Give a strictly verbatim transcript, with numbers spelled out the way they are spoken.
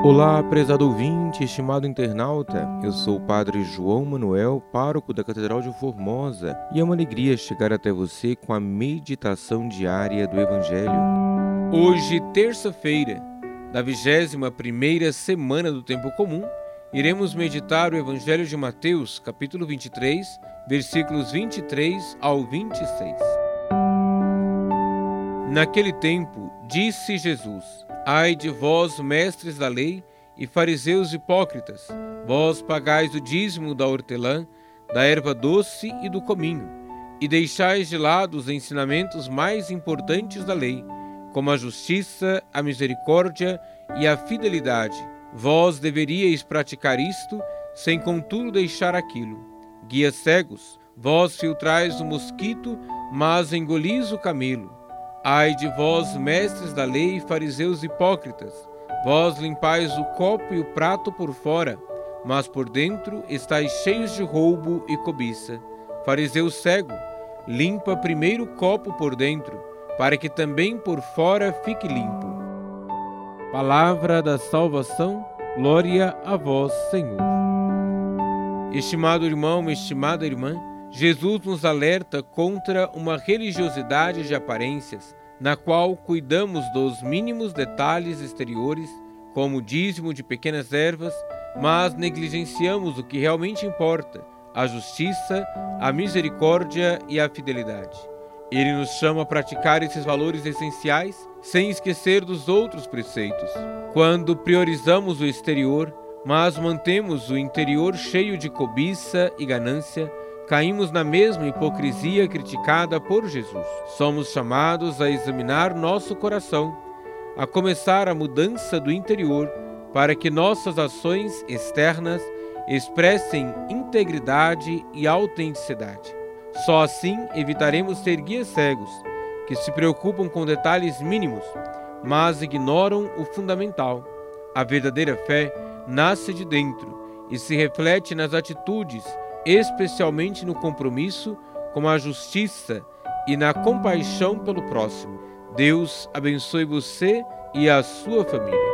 Olá, prezado ouvinte, estimado internauta, eu sou o Padre João Manuel, pároco da Catedral de Formosa, e é uma alegria chegar até você com a meditação diária do Evangelho. Hoje, terça-feira, da vigésima primeira semana do Tempo Comum, iremos meditar o Evangelho de Mateus, capítulo vinte e três, versículos vinte e três ao vinte e seis. Naquele tempo, disse Jesus: Ai de vós, mestres da lei e fariseus hipócritas, vós pagais o dízimo da hortelã, da erva doce e do cominho, e deixais de lado os ensinamentos mais importantes da lei, como a justiça, a misericórdia e a fidelidade. Vós deveríeis praticar isto, sem contudo deixar aquilo. Guias cegos, vós filtrais o mosquito, mas engolis o camelo. Ai de vós, mestres da lei e fariseus hipócritas, vós limpais o copo e o prato por fora, mas por dentro estáis cheios de roubo e cobiça. Fariseu cego, limpa primeiro o copo por dentro, para que também por fora fique limpo. Palavra da salvação, glória a vós, Senhor. Estimado irmão, estimada irmã, Jesus nos alerta contra uma religiosidade de aparências, na qual cuidamos dos mínimos detalhes exteriores, como o dízimo de pequenas ervas, mas negligenciamos o que realmente importa, a justiça, a misericórdia e a fidelidade. Ele nos chama a praticar esses valores essenciais, sem esquecer dos outros preceitos. Quando priorizamos o exterior, mas mantemos o interior cheio de cobiça e ganância, caímos na mesma hipocrisia criticada por Jesus. Somos chamados a examinar nosso coração, a começar a mudança do interior, para que nossas ações externas expressem integridade e autenticidade. Só assim evitaremos ser guias cegos, que se preocupam com detalhes mínimos, mas ignoram o fundamental. A verdadeira fé nasce de dentro e se reflete nas atitudes, especialmente no compromisso com a justiça e na compaixão pelo próximo. Deus abençoe você e a sua família.